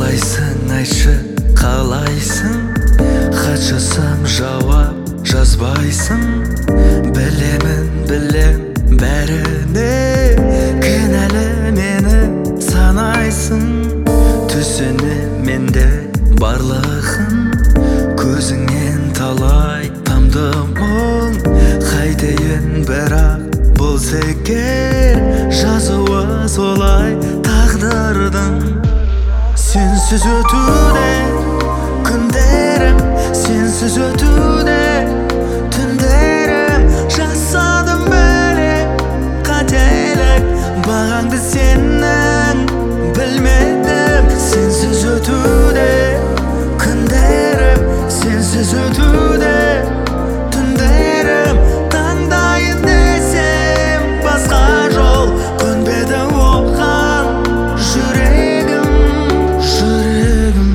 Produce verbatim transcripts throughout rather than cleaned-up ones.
қалайсың айтшы қалайсың, хат жазсам жауап жазбайсың. Білемін білем бәріне, кінәлі мені санайсың. Түсіне менде барлығын, көзіңнен талай тамдым мұң. Қайтейін бірақ бұл секер, жазуы солай тағдырдың. Сенсіз өтуде күндерім, сенсіз өтуде түндерім. Жасадым бөлек қателік, бағаңды сенің білмедім. Сенсіз өтуде күндерім, сенсіз өтуде түндерім. Таңдайын десем басқа жол, көнбеді оған жүрегім, жүрегім.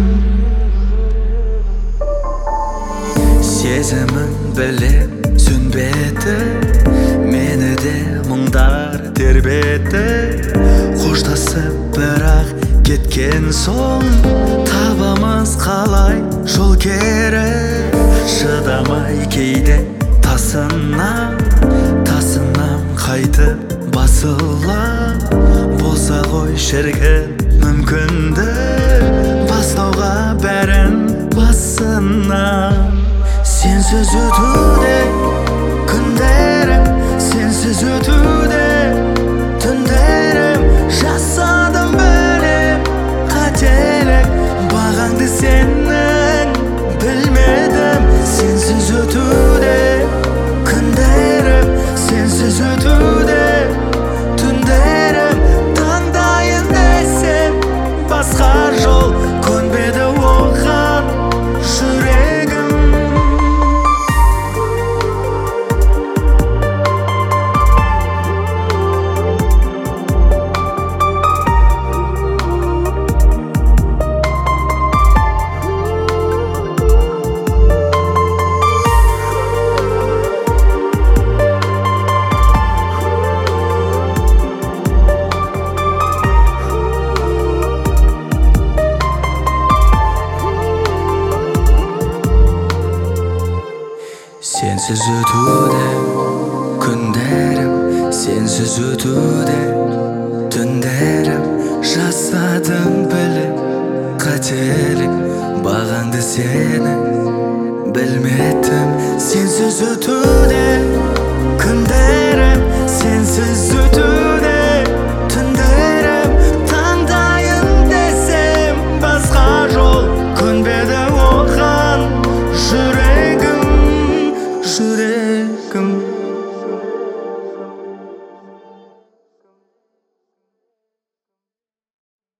Сезімін білем сөнбеді, мені де мұңдар тербетті. Қоштасып бірақ кеткен соң, табамыз қалай жол кері. Шыдамай кейде тасынам, тасынам қайтып басыла. Болса ғой шіркін мүмкінді, бастауға бәрін басынан. Сенсіз өтуде күндерім, сенсіз өтуде түндерім. Жасадым бөлек қателік, бағаңды сенің білмедім. Сенсіз өтуде күндерім, сенсіз өтуде түндерім. Таңдайын десем басқа жол, көнбеді оған жүрегім. Сенсіз өтуде күндерім, сенсіз өтуде түндерім. Жасадым біліп қателік, бағаңды сені білмедім. Сенсіз өтуде күндерім, сенсіз өтуде түндерім. Таңдайын десем басқа жол, көнбеді оған жүрегім, жүрегім.